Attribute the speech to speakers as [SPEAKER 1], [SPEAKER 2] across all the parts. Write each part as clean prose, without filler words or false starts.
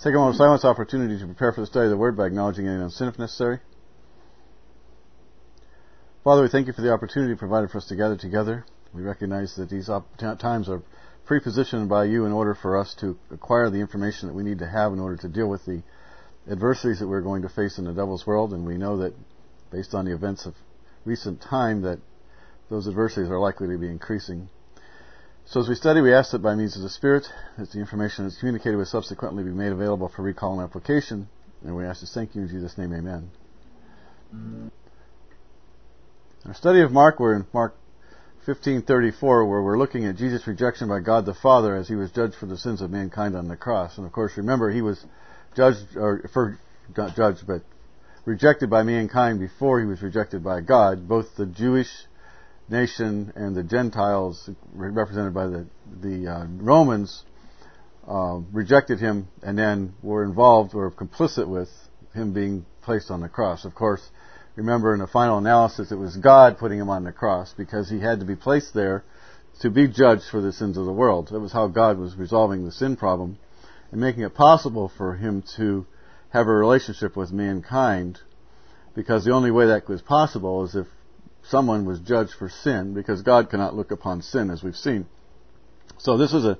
[SPEAKER 1] Take a moment of silence opportunity to prepare for the study of the Word by acknowledging any sin if necessary. Father, we thank you for the opportunity provided for us to gather together. We recognize that these times are prepositioned by you in order for us to acquire the information that we need to have in order to deal with the adversities that we're going to face in the devil's world. And we know that based on the events of recent time that those adversities are likely to be increasing. So as we study, we ask that by means of the Spirit, that the information that's communicated will subsequently be made available for recall and application. And we ask this, thank you in Jesus' name, amen. In our study of Mark, we're in Mark 15:34, where we're looking at Jesus' rejection by God the Father as he was judged for the sins of mankind on the cross. And of course, remember, he was rejected by mankind before he was rejected by God. Both the Jewish nation and the Gentiles, represented by the Romans, rejected him and then were involved or complicit with him being placed on the cross. Of course, remember, in the final analysis, it was God putting him on the cross because he had to be placed there to be judged for the sins of the world. That was how God was resolving the sin problem and making it possible for him to have a relationship with mankind, because the only way that was possible is if someone was judged for sin, because God cannot look upon sin, as we've seen. So this was an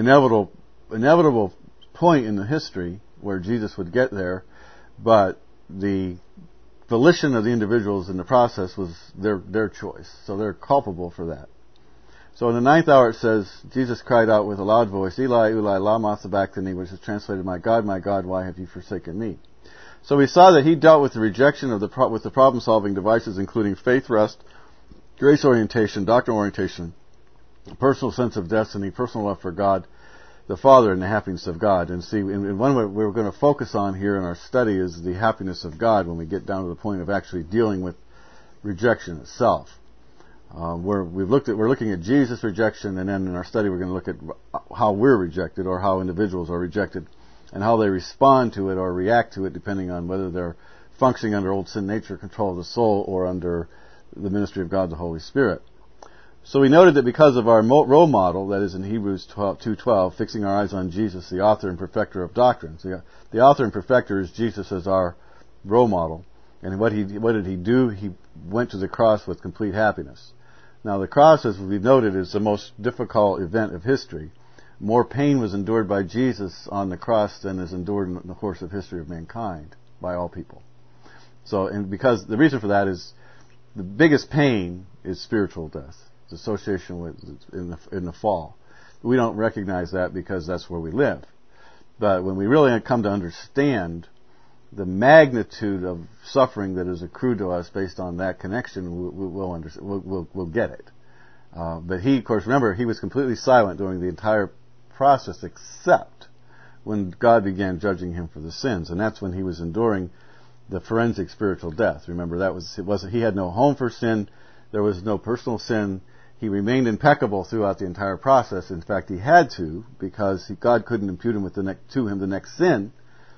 [SPEAKER 1] inevitable point in the history where Jesus would get there, but the volition of the individuals in the process was their choice. So they're culpable for that. So in the 9th hour it says, Jesus cried out with a loud voice, Eli, Eli, lama sabachthani, which is translated, my God, why have you forsaken me? So we saw that he dealt with the rejection of with the problem-solving devices, including faith rest, grace orientation, doctrinal orientation, a personal sense of destiny, personal love for God, the Father, and the happiness of God. And see, in one way we're going to focus on here in our study is the happiness of God when we get down to the point of actually dealing with rejection itself. We're looking at Jesus' rejection, and then in our study we're going to look at how we're rejected, or how individuals are rejected, and how they respond to it or react to it, depending on whether they're functioning under old sin nature, control of the soul, or under the ministry of God, the Holy Spirit. So we noted that because of our role model, that is in Hebrews 2:12, fixing our eyes on Jesus, the author and perfecter of doctrine. So the author and perfecter is Jesus as our role model. And what did he do? He went to the cross with complete happiness. Now the cross, as we've noted, is the most difficult event of history. More pain was endured by Jesus on the cross than is endured in the course of history of mankind by all people. So, and because the reason for that is the biggest pain is spiritual death. It's association with in the fall. We don't recognize that because that's where we live. But when we really come to understand the magnitude of suffering that is accrued to us based on that connection, we'll get it. But he, of course, remember, he was completely silent during the entire process except when God began judging him for the sins, and that's when he was enduring the forensic spiritual death. Remember, he had no home for sin. There was no personal sin. He remained impeccable throughout the entire process. In fact, he had to, because God couldn't impute to him the next sin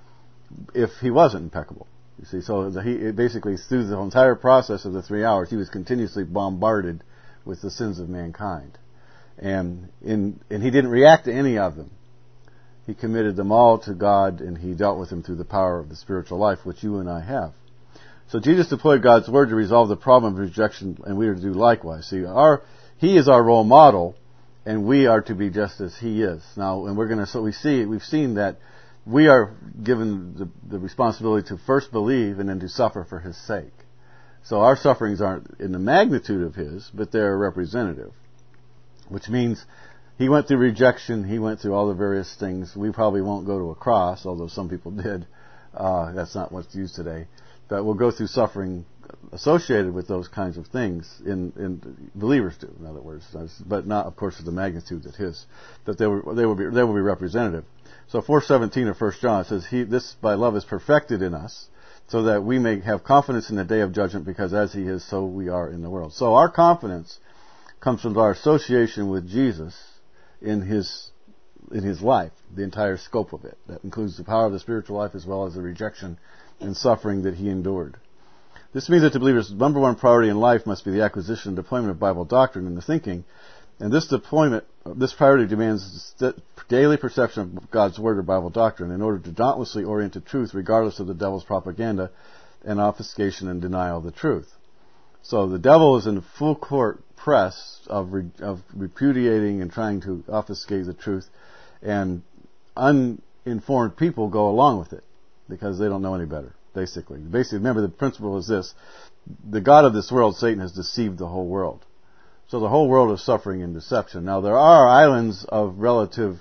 [SPEAKER 1] if he wasn't impeccable. You see, so he basically, through the entire process of the 3 hours, he was continuously bombarded with the sins of mankind. And he didn't react to any of them. He committed them all to God, and he dealt with them through the power of the spiritual life, which you and I have. So Jesus deployed God's Word to resolve the problem of rejection, and we are to do likewise. See, he is our role model, and we are to be just as he is. Now, and we've seen that we are given the responsibility to first believe and then to suffer for his sake. So our sufferings aren't in the magnitude of his, but they're representative. Which means he went through rejection, he went through all the various things. We probably won't go to a cross, although some people did. That's not what's used today. But we'll go through suffering associated with those kinds of things, in believers do, in other words, but not, of course, to the magnitude that they will be representative. So 4:17 of 1 John says, this by love is perfected in us, so that we may have confidence in the day of judgment, because as he is, so we are in the world. So our confidence comes from our association with Jesus in his life, the entire scope of it. That includes the power of the spiritual life as well as the rejection and suffering that he endured. This means that the believer's number one priority in life must be the acquisition and deployment of Bible doctrine in the thinking And this priority demands daily perception of God's Word or Bible doctrine in order to dauntlessly orient to truth regardless of the devil's propaganda and obfuscation and denial of the truth. So the devil is in full court press of repudiating and trying to obfuscate the truth, and uninformed people go along with it because they don't know any better, basically. Remember, the principle is this: the God of this world, Satan, has deceived the whole world. So the whole world is suffering in deception. Now, there are islands of relative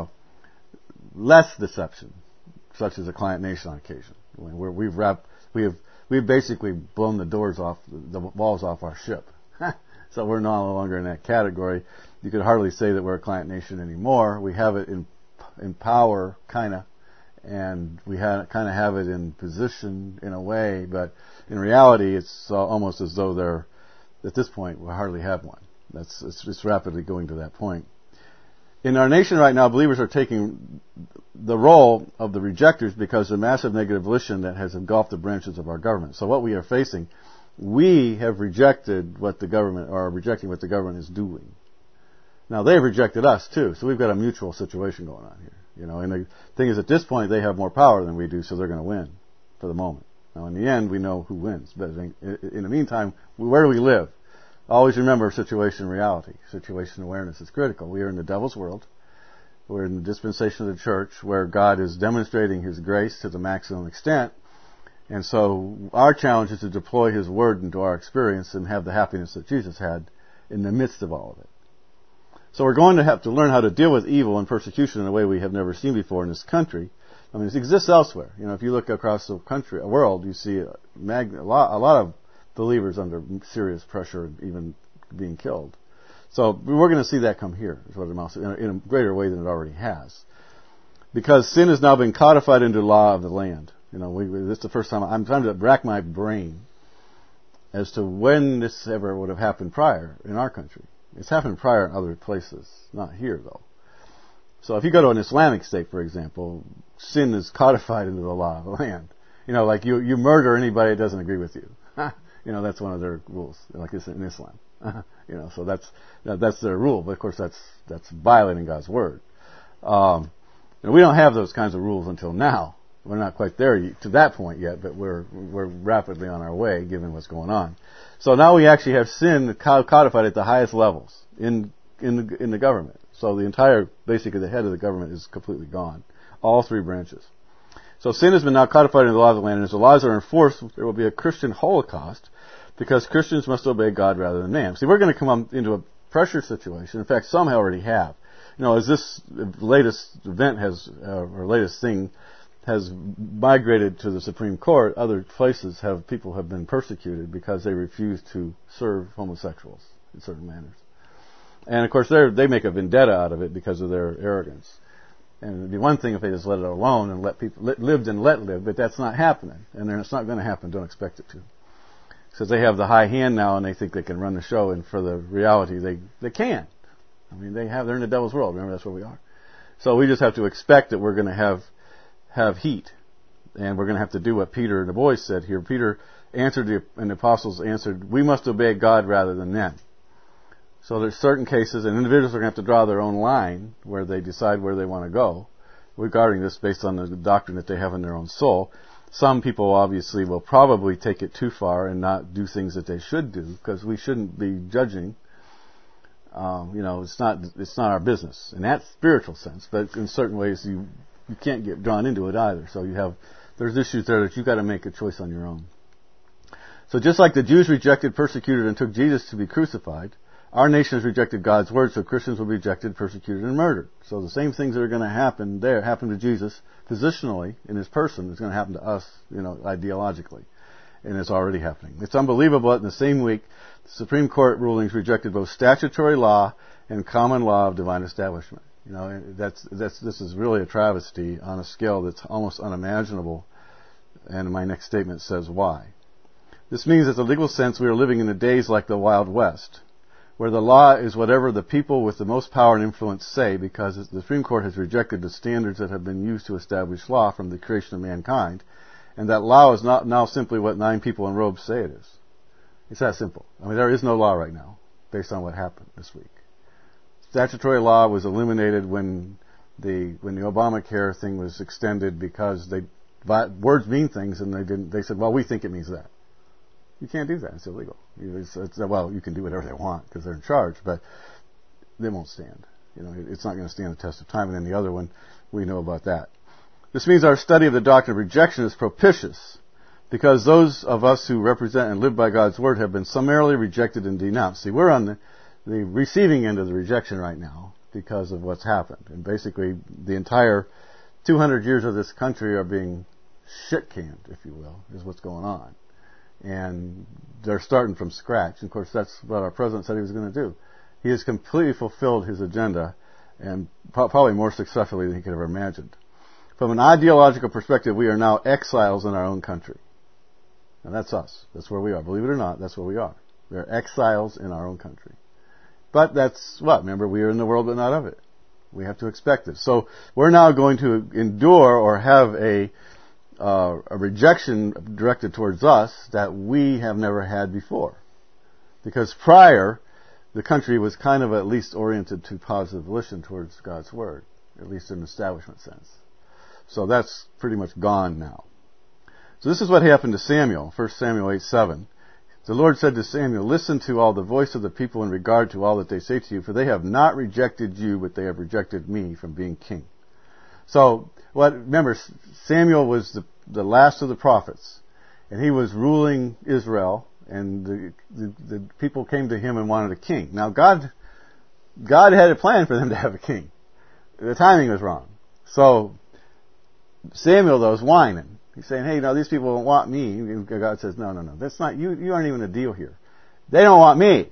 [SPEAKER 1] less deception, such as a client nation on occasion, where we've basically blown the walls off our ship. So we're no longer in that category. You could hardly say that we're a client nation anymore. We have it in power, kinda, and we kind of have it in position in a way, but in reality, it's almost as though at this point, we hardly have one. It's rapidly going to that point. In our nation right now, believers are taking the role of the rejectors because of the massive negative volition that has engulfed the branches of our government. So what we are facing, we have rejected what the government, or are rejecting what the government is doing. Now, they've rejected us too, so we've got a mutual situation going on here. And the thing is, at this point, they have more power than we do, so they're going to win for the moment. Now, in the end, we know who wins. But in the meantime, where do we live? Always remember situation reality. Situation awareness is critical. We are in the devil's world. We're in the dispensation of the church where God is demonstrating His grace to the maximum extent. And so our challenge is to deploy His Word into our experience and have the happiness that Jesus had in the midst of all of it. So we're going to have to learn how to deal with evil and persecution in a way we have never seen before in this country. I mean, it exists elsewhere. If you look across the world, you see a lot of believers under serious pressure, even being killed. So we're going to see that come here, is what it amounts to, in a greater way than it already has. Because sin has now been codified into the law of the land. This is the first time I'm trying to rack my brain as to when this ever would have happened prior in our country. It's happened prior in other places, not here though. So if you go to an Islamic state, for example, sin is codified into the law of the land. Like you murder anybody that doesn't agree with you. That's one of their rules, like this in Islam. So that's their rule. But of course, that's violating God's word. We don't have those kinds of rules until now. We're not quite there to that point yet, but we're rapidly on our way, given what's going on. So now we actually have sin codified at the highest levels in the government. So basically the head of the government is completely gone. All three branches. So sin has been now codified in the law of the land, and as the laws are enforced, there will be a Christian holocaust, because Christians must obey God rather than man. See, we're going to come into a pressure situation. In fact, some already have. As this latest event or latest thing has migrated to the Supreme Court, other places people have been persecuted because they refuse to serve homosexuals in certain manners. And of course, they make a vendetta out of it because of their arrogance. And it'd be one thing if they just let it alone and let people lived and let live, but that's not happening. And it's not going to happen. Don't expect it to. Because they have the high hand now and they think they can run the show, and for the reality, they can. I mean, they're in the devil's world. Remember, that's where we are. So we just have to expect that we're going to have heat. And we're going to have to do what Peter and the boys said here. Peter answered and the apostles answered, we must obey God rather than men. So there's certain cases, and individuals are going to have to draw their own line where they decide where they want to go regarding this based on the doctrine that they have in their own soul. Some people obviously will probably take it too far and not do things that they should do, because we shouldn't be judging. It's not our business in that spiritual sense, but in certain ways you can't get drawn into it either. So there's issues there that you've got to make a choice on your own. So just like the Jews rejected, persecuted, and took Jesus to be crucified, our nation has rejected God's word, so Christians will be rejected, persecuted, and murdered. So the same things that are going to happen there happened to Jesus positionally in his person is going to happen to us, ideologically. And it's already happening. It's unbelievable that in the same week, the Supreme Court rulings rejected both statutory law and common law of divine establishment. This is really a travesty on a scale that's almost unimaginable. And my next statement says why. This means that in the legal sense we are living in the days like the Wild West, where the law is whatever the people with the most power and influence say, because the Supreme Court has rejected the standards that have been used to establish law from the creation of mankind, and that law is not now simply what 9 people in robes say it is. It's that simple. I mean, there is no law right now, based on what happened this week. statutory law was eliminated when the Obamacare thing was extended because words mean things, and they said, well, we think it means that. You can't do that. It's illegal. Well, you can do whatever they want because they're in charge, but they won't stand. It's not going to stand the test of time. And then the other one, we know about that. This means our study of the doctrine of rejection is propitious because those of us who represent and live by God's Word have been summarily rejected and denounced. See, we're on the receiving end of the rejection right now because of what's happened. And basically, the entire 200 years of this country are being shit-canned, if you will, is what's going on. And they're starting from scratch. And of course, that's what our president said he was going to do. He has completely fulfilled his agenda, and probably more successfully than he could have imagined. From an ideological perspective, we are now exiles in our own country. And that's us. That's where we are. Believe it or not, that's where we are. We are exiles in our own country. But that's what? Remember, we are in the world, but not of it. We have to expect it. So we're now going to endure or have a rejection directed towards us that we have never had before. Because prior, the country was kind of at least oriented to positive volition towards God's Word, at least in an establishment sense. So that's pretty much gone now. So this is what happened to Samuel, 1 Samuel 8:7. The Lord said to Samuel, listen to all the voice of the people in regard to all that they say to you, for they have not rejected you, but they have rejected me from being king. So, remember, Samuel was the last of the prophets, and he was ruling Israel, and the people came to him and wanted a king. Now, God had a plan for them to have a king. The timing was wrong. So, Samuel, though, is whining. He's saying, hey, these people don't want me. And God says, no, that's not, you aren't even a deal here. They don't want me.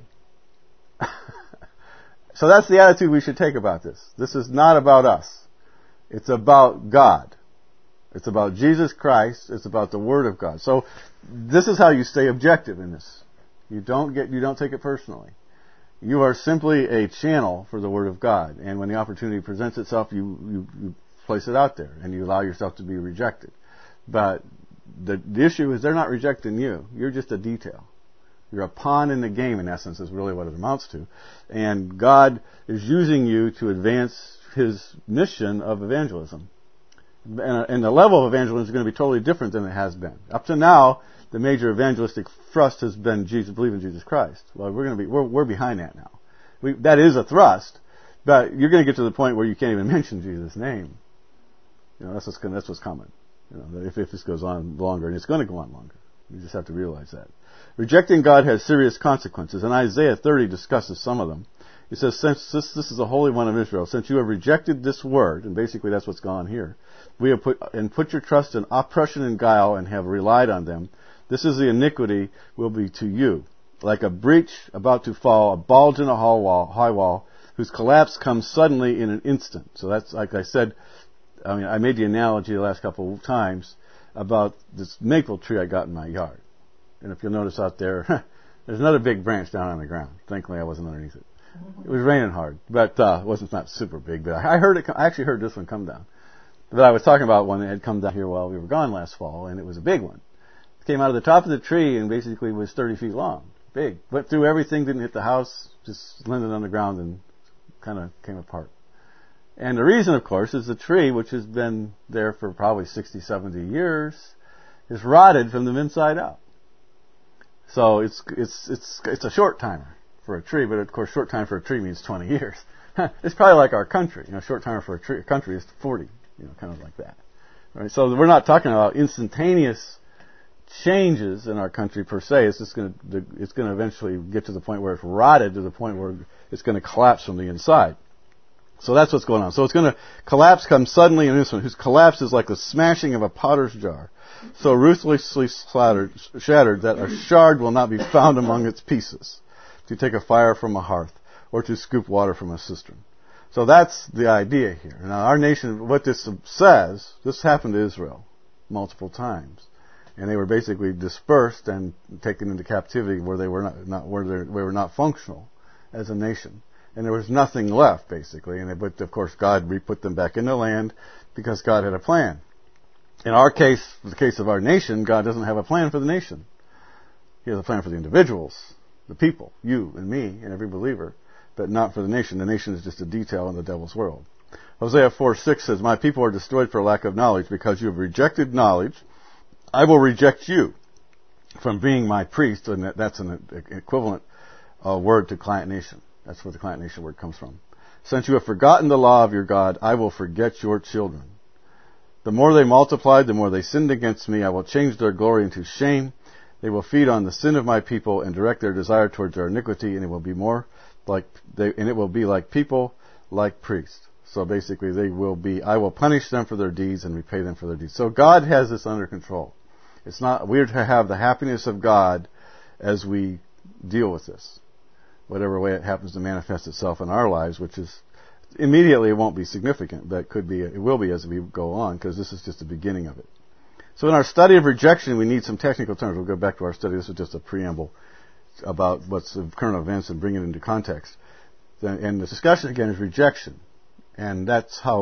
[SPEAKER 1] So that's the attitude we should take about this. This is not about us. It's about God. It's about Jesus Christ. It's about the Word of God. So this is how you stay objective in this. You don't take it personally. You are simply a channel for the Word of God. And when the opportunity presents itself, you place it out there and you allow yourself to be rejected. But the issue is they're not rejecting you. You're just a detail. You're a pawn in the game, in essence, is really what it amounts to. And God is using you to advance His mission of evangelism. And the level of evangelism is going to be totally different than it has been. Up to now, the major evangelistic thrust has been believe in Jesus Christ. Well, we're behind that now. That is a thrust, but you're going to get to the point where you can't even mention Jesus' name. That's what's coming. If this goes on longer, and it's going to go on longer. You just have to realize that. Rejecting God has serious consequences, and Isaiah 30 discusses some of them. He says, since this is the Holy One of Israel, since you have rejected this word, and basically that's what's gone here, we have put your trust in oppression and guile and have relied on them. This is the iniquity will be to you. Like a breach about to fall, a bulge in a high wall, whose collapse comes suddenly in an instant. So that's, like I said, I made the analogy the last couple of times about this maple tree I got in my yard. And if you'll notice out there, there's another big branch down on the ground. Thankfully, I wasn't underneath it. It was raining hard, but it wasn't not super big. But I actually heard this one come down. But I was talking about one that had come down here while we were gone last fall, and it was a big one. It came out of the top of the tree and basically was 30 feet long. Big. Went through everything, didn't hit the house, just landed on the ground and kind of came apart. And the reason, of course, is the tree, which has been there for probably 60, 70 years, is rotted from the inside out. So it's a short timer for a tree, but of course, short time for a tree means 20 years. It's probably like our country. Short timer for a country is 40. Kind of like that. Right? So we're not talking about instantaneous changes in our country per se. It's just going to eventually get to the point where it's rotted to the point where it's going to collapse from the inside. So that's what's going on. So it's going to collapse, come suddenly in this one, whose collapse is like the smashing of a potter's jar, so ruthlessly shattered that a shard will not be found among its pieces, to take a fire from a hearth, or to scoop water from a cistern. So that's the idea here. Now our nation, what this says, this happened to Israel multiple times. And they were basically dispersed and taken into captivity where they were not functional as a nation. And there was nothing left, basically. But of course, God re-put them back in the land because God had a plan. In our case, the case of our nation, God doesn't have a plan for the nation. He has a plan for the individuals, the people, you and me and every believer. but not for the nation. The nation is just a detail in the devil's world. Hosea 4:6 says, "My people are destroyed for lack of knowledge. Because you have rejected knowledge, I will reject you from being my priest." And that's an equivalent word to client nation. That's where the client nation word comes from. "Since you have forgotten the law of your God, I will forget your children. The more they multiplied, the more they sinned against me. I will change their glory into shame. They will feed on the sin of my people and direct their desire towards their iniquity, and it will be like people, like priests." So basically, I will punish them for their deeds and repay them for their deeds. So God has this under control. It's not, we're to have the happiness of God as we deal with this. Whatever way it happens to manifest itself in our lives, which is, immediately it won't be significant, but it will be as we go on, because this is just the beginning of it. So in our study of rejection, we need some technical terms. We'll go back to our study. This is just a preamble about what's the current events and bring it into context. And the discussion again is rejection. And that's how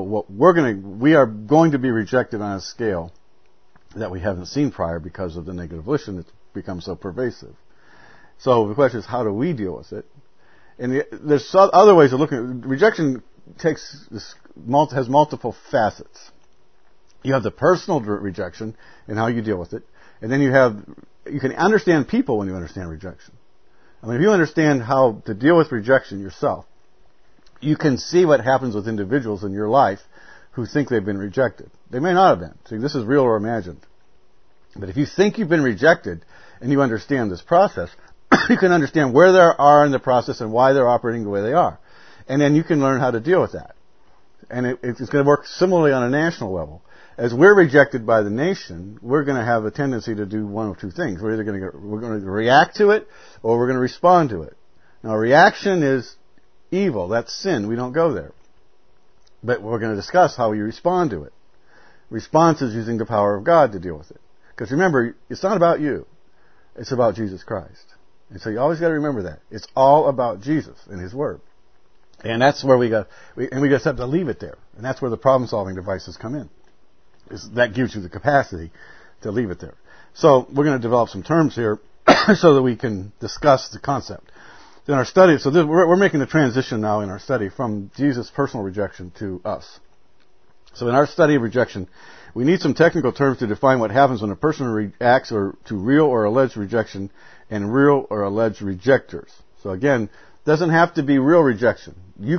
[SPEAKER 1] we are going to be rejected on a scale that we haven't seen prior because of the negative volition that's become so pervasive. So the question is, how do we deal with it? And there's other ways of looking at it. Rejection has multiple facets. You have the personal rejection and how you deal with it. And then you can understand people when you understand rejection. I mean, if you understand how to deal with rejection yourself, you can see what happens with individuals in your life who think they've been rejected. They may not have been. See, this is real or imagined. But if you think you've been rejected and you understand this process, you can understand where they are in the process and why they're operating the way they are. And then you can learn how to deal with that. And it's going to work similarly on a national level. As we're rejected by the nation, we're going to have a tendency to do one of two things. We're going to react to it, or we're going to respond to it. Now, reaction is evil. That's sin. We don't go there. But we're going to discuss how you respond to it. Response is using the power of God to deal with it. Because remember, it's not about you. It's about Jesus Christ. And so you always got to remember that. It's all about Jesus and His Word. And that's where we just have to leave it there. And that's where the problem-solving devices come in. That gives you the capacity to leave it there. So we're going to develop some terms here so that we can discuss the concept. In our study, we're making a transition now in our study from Jesus' personal rejection to us. So in our study of rejection, we need some technical terms to define what happens when a person reacts to real or alleged rejection and real or alleged rejectors. So again, doesn't have to be real rejection.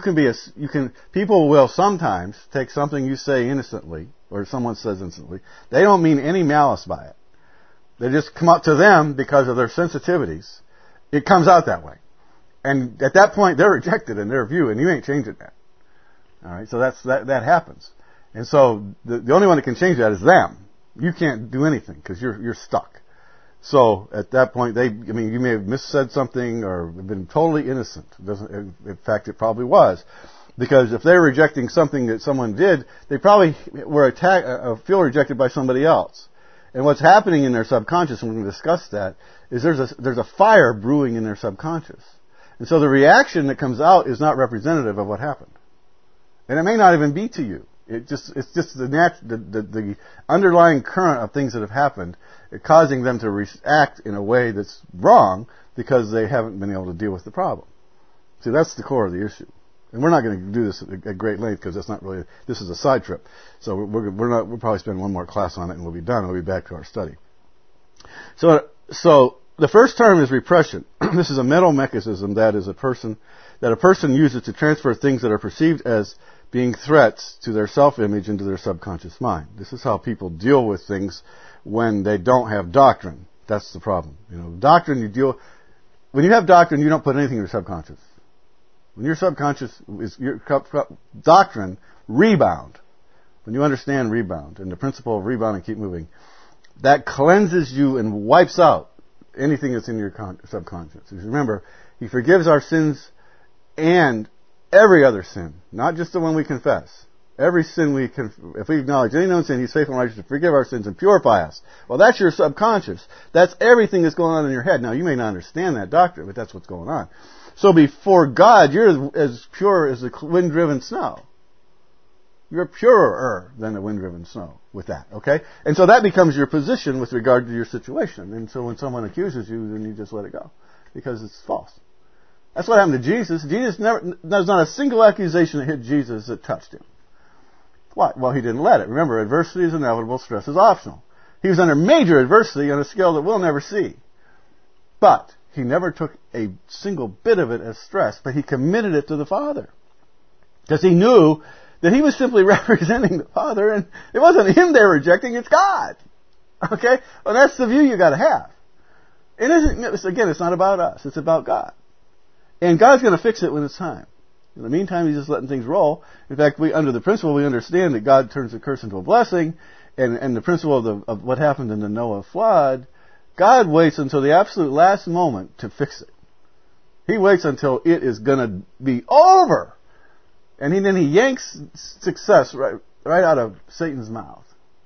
[SPEAKER 1] People will sometimes take something you say innocently, or someone says innocently. They don't mean any malice by it. They just come up to them because of their sensitivities. It comes out that way. And at that point, they're rejected in their view, and you ain't changing that. All right, so that happens. And so the only one that can change that is them. You can't do anything because you're stuck. So at that point, you may have missaid something or been totally innocent. In fact, it probably was, because if they're rejecting something that someone did, they probably feel rejected by somebody else. And what's happening in their subconscious, and we're going to discuss that, is there's a fire brewing in their subconscious. And so the reaction that comes out is not representative of what happened. And it may not even be to you. It's just the underlying current of things that have happened, causing them to react in a way that's wrong because they haven't been able to deal with the problem. See, that's the core of the issue. And we're not going to do this at great length because that's not really, this is a side trip. So we'll probably spend one more class on it and we'll be done. We'll be back to our study. So the first term is repression. This is a mental mechanism that a person uses to transfer things that are perceived as being threats to their self-image into their subconscious mind. This is how people deal with things when they don't have doctrine. That's the problem. Doctrine, when you have doctrine, you don't put anything in your subconscious. When your subconscious is your doctrine, rebound. When you understand rebound and the principle of rebound and keep moving, that cleanses you and wipes out anything that's in your subconscious. Because remember, He forgives our sins and every other sin, not just the one we confess. Every sin if we acknowledge any known sin, He's faithful and righteous to forgive our sins and purify us. Well, that's your subconscious. That's everything that's going on in your head. Now, you may not understand that doctrine, but that's what's going on. So before God, you're as pure as the wind-driven snow. You're purer than the wind-driven snow with that, okay? And so that becomes your position with regard to your situation. And so when someone accuses you, then you just let it go because it's false. That's what happened to Jesus. There's not a single accusation that hit Jesus that touched him. Why? Well, he didn't let it. Remember, adversity is inevitable, stress is optional. He was under major adversity on a scale that we'll never see. But he never took a single bit of it as stress, but he committed it to the Father. Because he knew that he was simply representing the Father, and it wasn't him they were rejecting, it's God. Okay? Well, that's the view you gotta have. It's not about us, it's about God. And God's gonna fix it when it's time. In the meantime, he's just letting things roll. In fact, under the principle, we understand that God turns a curse into a blessing, and the principle of what happened in the Noah flood, God waits until the absolute last moment to fix it. He waits until it is gonna be over. And then he yanks success right out of Satan's mouth.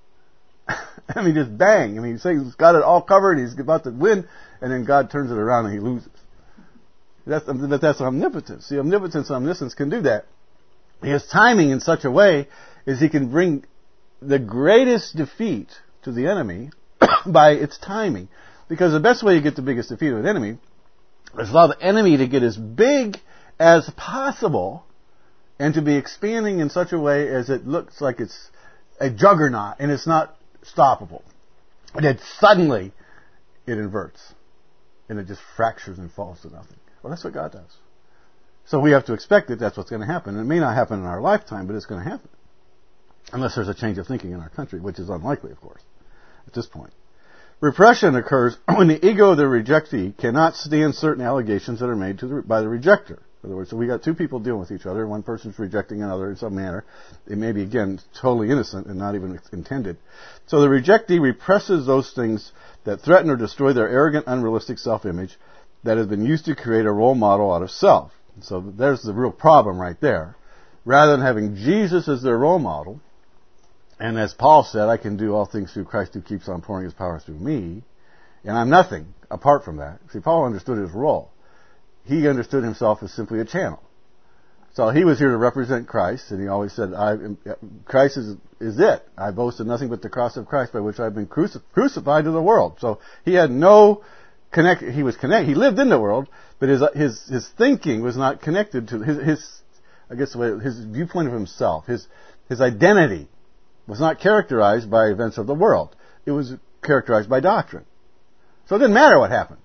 [SPEAKER 1] I mean, just bang. I mean, Satan's got it all covered, he's about to win, and then God turns it around and he loses. That's omnipotence. See, omnipotence and omniscience can do that. He has timing in such a way as he can bring the greatest defeat to the enemy by its timing. Because the best way you get the biggest defeat of an enemy is allow the enemy to get as big as possible and to be expanding in such a way as it looks like it's a juggernaut and it's not stoppable. And then suddenly it inverts and it just fractures and falls to nothing. Well, that's what God does. So we have to expect that that's what's going to happen. It may not happen in our lifetime, but it's going to happen. Unless there's a change of thinking in our country, which is unlikely, of course, at this point. Repression occurs when the ego of the rejectee cannot stand certain allegations that are made by the rejector. In other words, so we got two people dealing with each other. One person's rejecting another in some manner. It may be, again, totally innocent and not even intended. So the rejectee represses those things that threaten or destroy their arrogant, unrealistic self-image that has been used to create a role model out of self. So there's the real problem right there. Rather than having Jesus as their role model, and as Paul said, I can do all things through Christ who keeps on pouring his power through me, and I'm nothing apart from that. See, Paul understood his role. He understood himself as simply a channel. So he was here to represent Christ, and he always said, Christ is it. I boast in nothing but the cross of Christ by which I've been crucified to the world. So he had no he was connected. He lived in the world, but his thinking was not connected to his viewpoint of himself. His identity was not characterized by events of the world. It was characterized by doctrine. So it didn't matter what happened.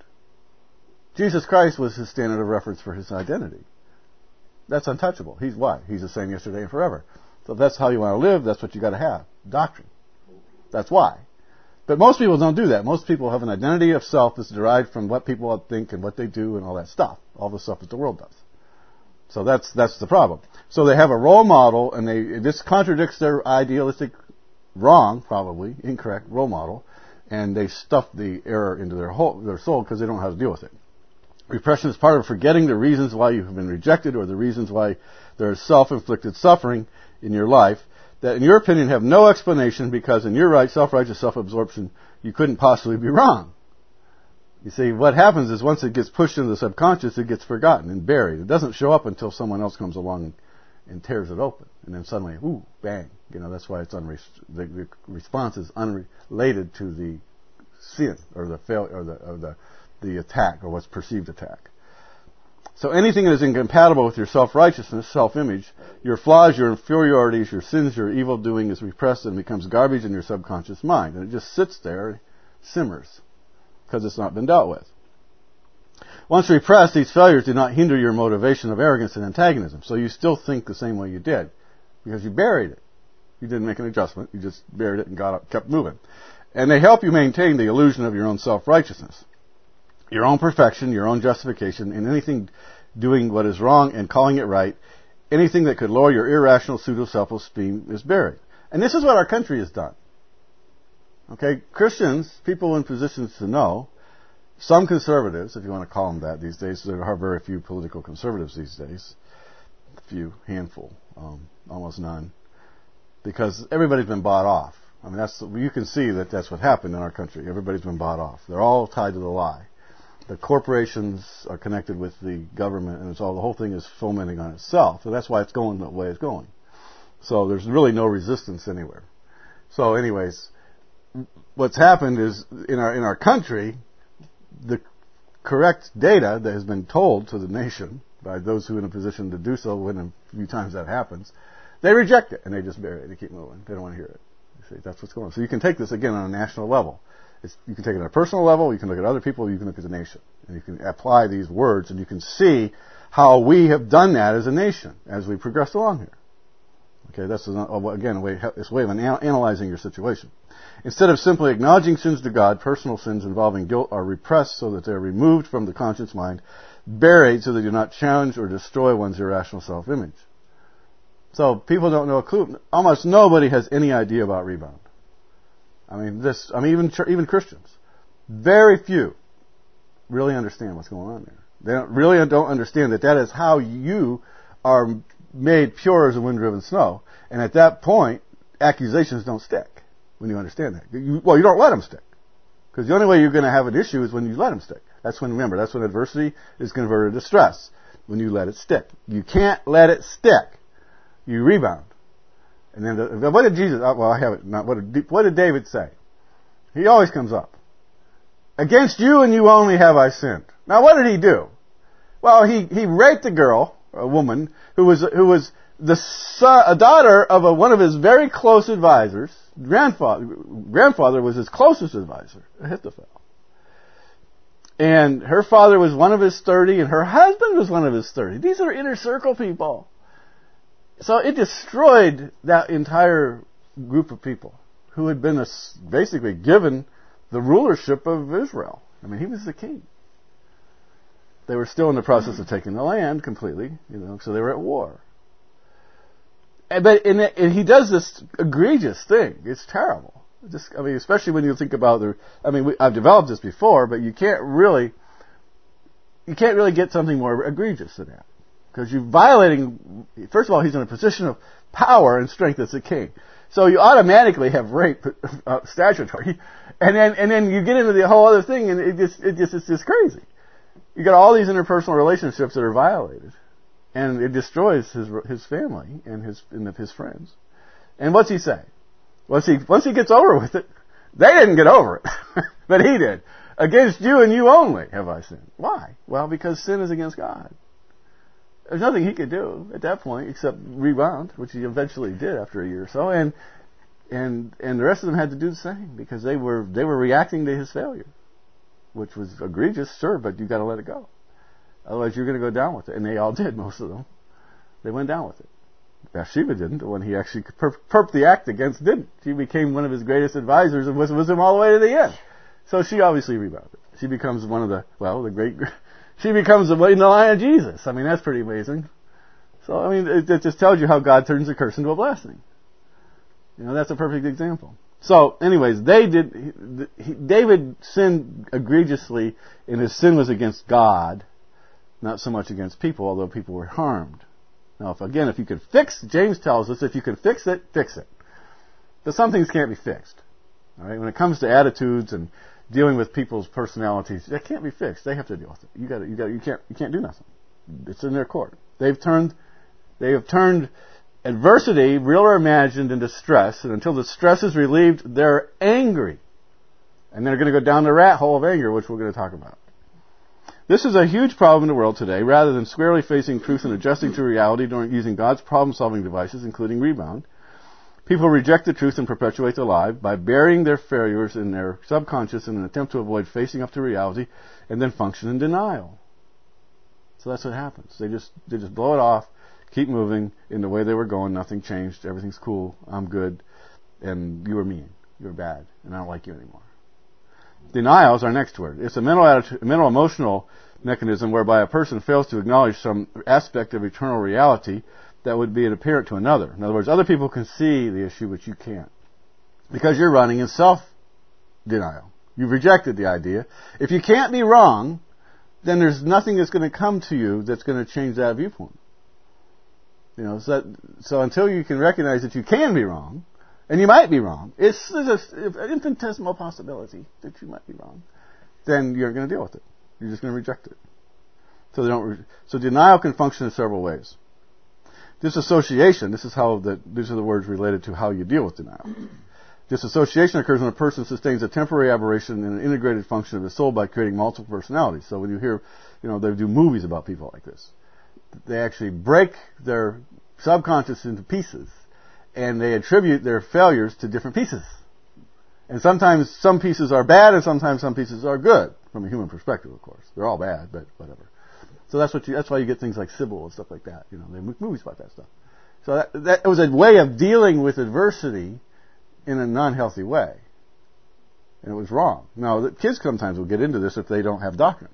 [SPEAKER 1] Jesus Christ was his standard of reference for his identity. That's untouchable. He's what? He's the same yesterday and forever. So if that's how you want to live, that's what you got to have. Doctrine. That's why. But most people don't do that. Most people have an identity of self that's derived from what people think and what they do and all that stuff. All the stuff that the world does. So that's the problem. So they have a role model, and this contradicts their idealistic, wrong, probably, incorrect role model, and they stuff the error into their soul because they don't know how to deal with it. Repression is part of forgetting the reasons why you have been rejected or the reasons why there is self-inflicted suffering in your life that, in your opinion, have no explanation because in your self-righteous self-absorption, you couldn't possibly be wrong. You see, what happens is once it gets pushed into the subconscious, it gets forgotten and buried. It doesn't show up until someone else comes along and tears it open. And then suddenly, ooh, bang. That's why it's the response is unrelated to the sin or the failure or the attack or what's perceived attack. So anything that is incompatible with your self-righteousness, self-image, your flaws, your inferiorities, your sins, your evil doing is repressed and becomes garbage in your subconscious mind. And it just sits there, simmers, because it's not been dealt with. Once repressed, these failures do not hinder your motivation of arrogance and antagonism. So you still think the same way you did, because you buried it. You didn't make an adjustment. You just buried it and got up, kept moving. And they help you maintain the illusion of your own self-righteousness, your own perfection, your own justification, and anything doing what is wrong and calling it right, anything that could lower your irrational pseudo-self-esteem is buried. And this is what our country has done. Okay, Christians, people in positions to know, some conservatives, if you want to call them that these days, there are very few political conservatives these days, a few, handful, almost none, because everybody's been bought off. I mean, you can see that that's what happened in our country. Everybody's been bought off. They're all tied to the lie. The corporations are connected with the government, and the whole thing is fomenting on itself. So that's why it's going the way it's going. So there's really no resistance anywhere. So anyways, what's happened is in our country, the correct data that has been told to the nation by those who are in a position to do so when a few times that happens, they reject it and they just bury it. They keep moving. They don't want to hear it. You see, that's what's going on. So you can take this again on a national level. You can take it on a personal level. You can look at other people. You can look at the nation. And you can apply these words and you can see how we have done that as a nation as we progress along here. Okay, that's again it's a way of analyzing your situation. Instead of simply acknowledging sins to God, personal sins involving guilt are repressed so that they are removed from the conscious mind, buried so they do not challenge or destroy one's irrational self-image. So people don't know a clue. Almost nobody has any idea about rebound. Even Christians, very few really understand what's going on there. They don't understand that is how you are made pure as a wind-driven snow. And at that point, accusations don't stick when you understand that. You don't let them stick. Because the only way you're going to have an issue is when you let them stick. That's when adversity is converted to stress. When you let it stick. You can't let it stick. You rebound. And then, what did Jesus, I have it not, what did David say? He always comes up. Against you and you only have I sinned. Now what did he do? Well, he raped a girl, a woman, who was a daughter of one of his very close advisors. Grandfather was his closest advisor, Ahithophel. And her father was one of his 30, and her husband was one of his 30. These are inner circle people. So it destroyed that entire group of people who had been basically given the rulership of Israel. He was the king. They were still in the process of taking the land completely, so they were at war. But he does this egregious thing. It's terrible. Especially when you think about I've developed this before, but you can't really get something more egregious than that. Because you're violating, first of all, he's in a position of power and strength as a king. So you automatically have rape statutory. And then you get into the whole other thing and it's just crazy. You got all these interpersonal relationships that are violated. And it destroys his family and his friends. And what's he say? Once he gets over with it, they didn't get over it. But he did. Against you and you only have I sinned. Why? Well, because sin is against God. There's nothing he could do at that point except rebound, which he eventually did after a year or so, and the rest of them had to do the same because they were reacting to his failure, which was egregious, sure, but you got to let it go. Otherwise, you're going to go down with it, and they all did. Most of them, they went down with it. Bathsheba didn't. The one he actually perped the act against didn't. She became one of his greatest advisors and was him all the way to the end. So she obviously rebounded. She becomes one of the great. She becomes in the line of Jesus. That's pretty amazing. So, it just tells you how God turns a curse into a blessing. That's a perfect example. So, anyways, David sinned egregiously, and his sin was against God, not so much against people, although people were harmed. Now, if you could James tells us, if you can fix it, fix it. But some things can't be fixed. All right? When it comes to attitudes and dealing with people's personalities, that can't be fixed. They have to deal with it. You can't do nothing. It's in their court. They have turned adversity, real or imagined, into stress, and until the stress is relieved, they're angry. And they're going to go down the rat hole of anger, which we're going to talk about. This is a huge problem in the world today. Rather than squarely facing truth and adjusting to reality during using God's problem-solving devices, including rebound, people reject the truth and perpetuate the lie by burying their failures in their subconscious in an attempt to avoid facing up to reality and then function in denial. So that's what happens. They just blow it off, keep moving in the way they were going. Nothing changed. Everything's cool. I'm good. And you were mean. You're bad. And I don't like you anymore. Denial is our next word. It's a mental emotional mechanism whereby a person fails to acknowledge some aspect of eternal reality that would be apparent to another. In other words, other people can see the issue, but you can't. Because you're running in self-denial. You've rejected the idea. If you can't be wrong, then there's nothing that's going to come to you that's going to change that viewpoint. So until you can recognize that you can be wrong, and you might be wrong, it's an infinitesimal possibility that you might be wrong, then you're going to deal with it. You're just going to reject it. So denial can function in several ways. Disassociation, these are the words related to how you deal with denial. Dissociation occurs when a person sustains a temporary aberration in an integrated function of the soul by creating multiple personalities. So when you hear, they do movies about people like this. They actually break their subconscious into pieces, and they attribute their failures to different pieces. And sometimes some pieces are bad, and sometimes some pieces are good, from a human perspective, of course. They're all bad, but whatever. So that's why you get things like Sybil and stuff like that. They make movies about that stuff. So that was a way of dealing with adversity in a non-healthy way. And it was wrong. Now, the kids sometimes will get into this if they don't have doctrine.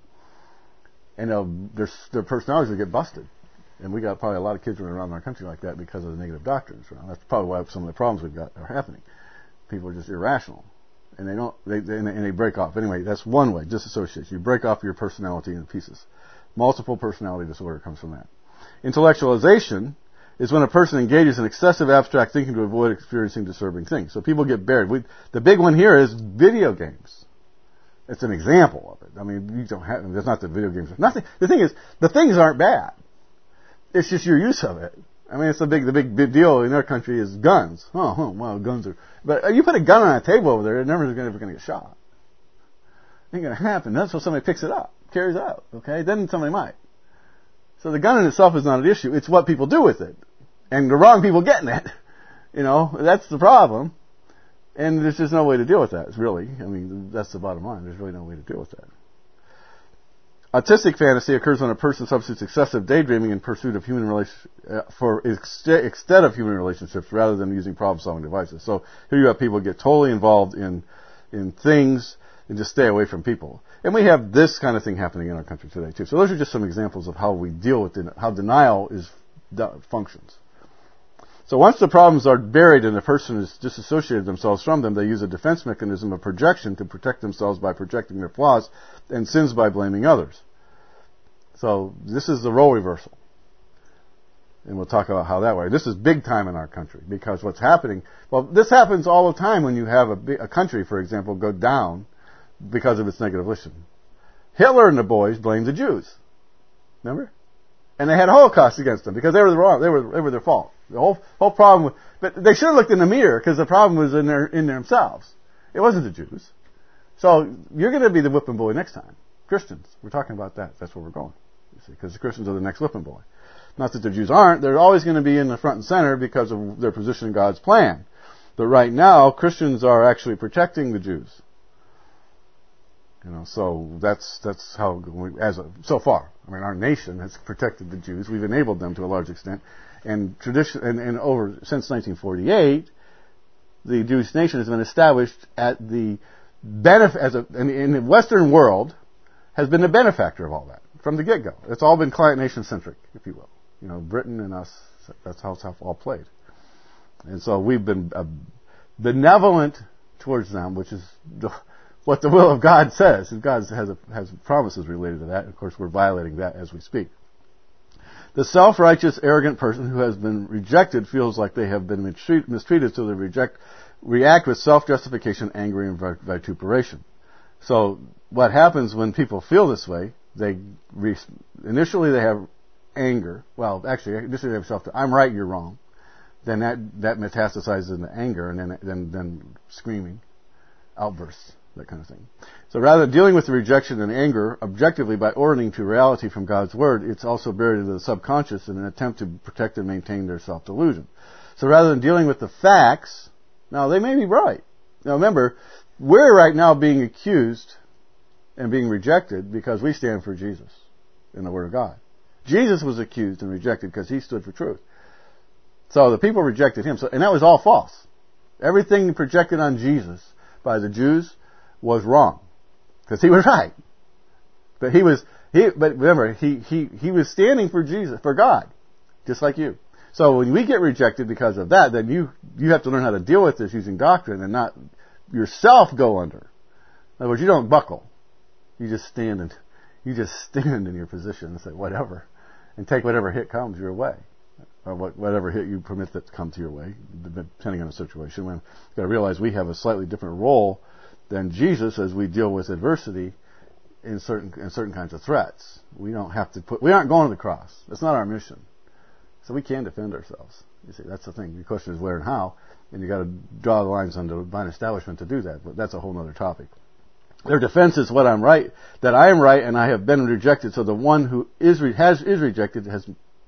[SPEAKER 1] And their personalities will get busted. And we got probably a lot of kids running around in our country like that because of the negative doctrines. That's probably why some of the problems we've got are happening. People are just irrational. And they break off. Anyway, that's one way, disassociation. You break off your personality into pieces. Multiple personality disorder comes from that. Intellectualization is when a person engages in excessive abstract thinking to avoid experiencing disturbing things. So people get buried. The big one here is video games. It's an example of it. I mean, there's not the video games. Nothing. The thing is, the things aren't bad. It's just your use of it. I mean, the big deal in our country is guns. Well, guns are. But you put a gun on a table over there, you're never going to get shot. It ain't going to happen. That's until somebody picks it up, carries it out. Okay, then somebody might. So the gun in itself is not an issue. It's what people do with it, and the wrong people getting it. That's the problem. And there's just no way to deal with that. Really, I mean, that's the bottom line. There's really no way to deal with that. Autistic fantasy occurs when a person substitutes excessive daydreaming in pursuit of instead of human relationships, rather than using problem-solving devices. So here you have people get totally involved in things and just stay away from people. And we have this kind of thing happening in our country today too. So those are just some examples of how we deal with how denial functions. So once the problems are buried and the person has disassociated themselves from them, they use a defense mechanism of projection to protect themselves by projecting their flaws and sins by blaming others. So this is the role reversal. And we'll talk about how that works. This is big time in our country because what's happening, this happens all the time when you have a country, for example, go down because of its negative volition. Hitler and the boys blamed the Jews. Remember? And they had a Holocaust against them because they were wrong. They were their fault. The whole problem, but they should have looked in the mirror because the problem was in themselves. It wasn't the Jews. So you're going to be the whipping boy next time. Christians. We're talking about that. That's where we're going. You see, because the Christians are the next whipping boy. Not that the Jews aren't. They're always going to be in the front and center because of their position in God's plan. But right now, Christians are actually protecting the Jews. So that's how so far. I mean, our nation has protected the Jews. We've enabled them to a large extent, and since 1948, the Jewish nation has been established at the in the Western world has been the benefactor of all that from the get-go. It's all been client nation centric, if you will. Britain and us. That's how it's all played, and so we've been benevolent towards them, which is what the will of God says. And God has promises related to that. Of course, we're violating that as we speak. The self-righteous, arrogant person who has been rejected feels like they have been mistreated, so they react with self-justification, anger, and vituperation. So what happens when people feel this way, initially they have anger. Well, actually, initially they have I'm right, you're wrong. Then that metastasizes into anger, and then screaming, outbursts. That kind of thing. So rather than dealing with the rejection and anger objectively by orienting to reality from God's Word, it's also buried into the subconscious in an attempt to protect and maintain their self-delusion. So rather than dealing with the facts, now they may be right. Now remember, we're right now being accused and being rejected because we stand for Jesus in the Word of God. Jesus was accused and rejected because he stood for truth. So the people rejected him, and that was all false. Everything projected on Jesus by the Jews was wrong, because he was right. But remember, he was standing for Jesus, for God, just like you. So when we get rejected because of that, then you have to learn how to deal with this using doctrine and not yourself go under. In other words, you don't buckle. You just stand in your position and say whatever, and take whatever hit comes your way, or whatever hit you permit that to come to your way, depending on the situation. We've got to realize we have a slightly different role than Jesus as we deal with adversity in certain kinds of threats. We aren't going to the cross. That's not our mission. So we can defend ourselves. You see, that's the thing. The question is where and how. And you got to draw the lines on divine establishment to do that, but that's a whole other topic. Their defense is what I'm right, that I am right and I have been rejected, so the one who is rejected has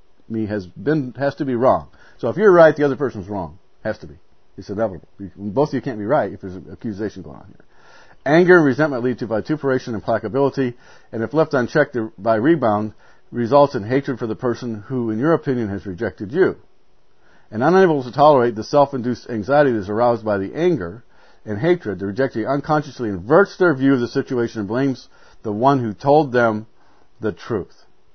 [SPEAKER 1] to be wrong. So if you're right, the other person's wrong. Has to be. It's inevitable. Both of you can't be right if there's an accusation going on here. Anger and resentment lead to vituperation and placability, and if left unchecked by rebound, results in hatred for the person who, in your opinion, has rejected you. And unable to tolerate the self-induced anxiety that is aroused by the anger and hatred, the rejectee unconsciously inverts their view of the situation and blames the one who told them the truth.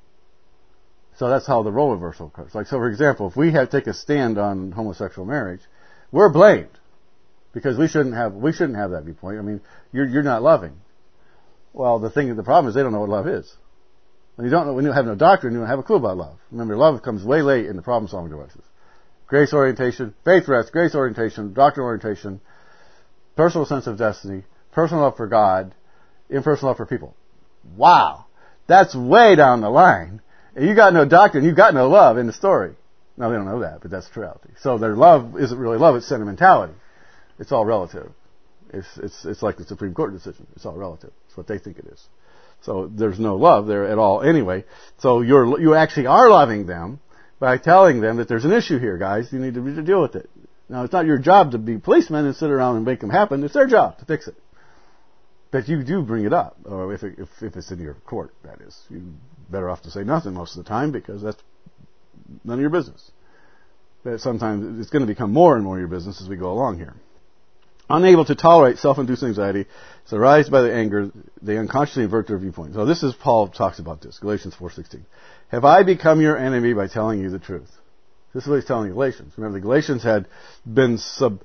[SPEAKER 1] So that's how the role reversal occurs. Like, so for example, if we take a stand on homosexual marriage, we're blamed. Because we shouldn't have that viewpoint. I mean, you're not loving. Well, the problem is they don't know what love is. When you have no doctrine, you don't have a clue about love. Remember, love comes way late in the problem solving devices. Grace orientation, faith rest, grace orientation, doctrine orientation, personal sense of destiny, personal love for God, impersonal love for people. Wow. That's way down the line. And you got no doctrine, you got no love in the story. Now they don't know that, but that's the reality. So their love isn't really love, it's sentimentality. It's all relative. It's like the Supreme Court decision. It's all relative. It's what they think it is. So there's no love there at all anyway. So you actually are loving them by telling them that there's an issue here, guys. You need to deal with it. Now, it's not your job to be policemen and sit around and make them happen. It's their job to fix it. But you do bring it up, or if it's in your court, that is. You're better off to say nothing most of the time because that's none of your business. But sometimes it's going to become more and more your business as we go along here. Unable to tolerate self-induced anxiety, so aroused by the anger, they unconsciously invert their viewpoint. So this is Paul talks about this, Galatians 4:16. Have I become your enemy by telling you the truth? This is what he's telling the Galatians. Remember, the Galatians had been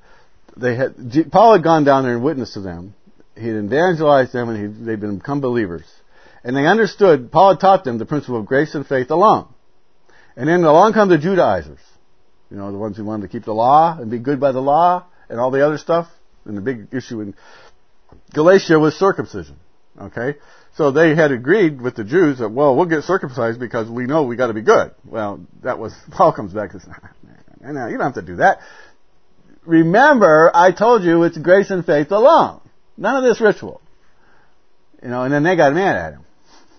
[SPEAKER 1] Paul had gone down there and witnessed to them. He had evangelized them, and they'd become believers. And they understood, Paul had taught them the principle of grace and faith alone. And then along come the Judaizers. You know, the ones who wanted to keep the law and be good by the law and all the other stuff. And the big issue in Galatia was circumcision. Okay? So they had agreed with the Jews that, well, we'll get circumcised because we know we got to be good. Well, Paul comes back and says, no, you don't have to do that. Remember, I told you it's grace and faith alone. None of this ritual. You know, and then they got mad at him.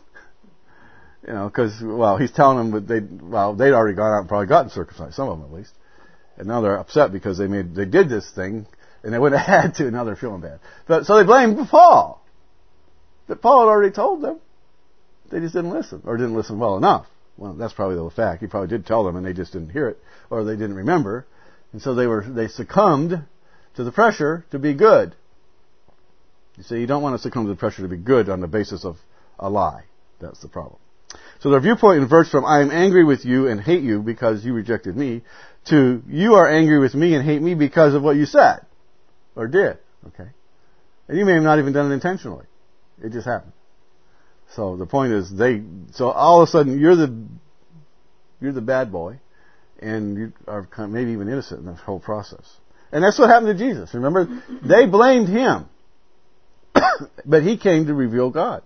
[SPEAKER 1] You know, because, well, he's telling them that they'd already gone out and probably gotten circumcised, some of them at least. And now they're upset because they did this thing, and they would have had to, and now they're feeling bad. So they blamed Paul. That Paul had already told them. They just didn't listen, or didn't listen well enough. Well, that's probably the fact. He probably did tell them, and they just didn't hear it, or they didn't remember. And so they succumbed to the pressure to be good. You see, you don't want to succumb to the pressure to be good on the basis of a lie. That's the problem. So their viewpoint inverts from I am angry with you and hate you because you rejected me to you are angry with me and hate me because of what you said or did. Okay? And you may have not even done it intentionally. It just happened. So the point is so all of a sudden you're the bad boy and you are maybe even innocent in this whole process. And that's what happened to Jesus. Remember, they blamed him. But he came to reveal God.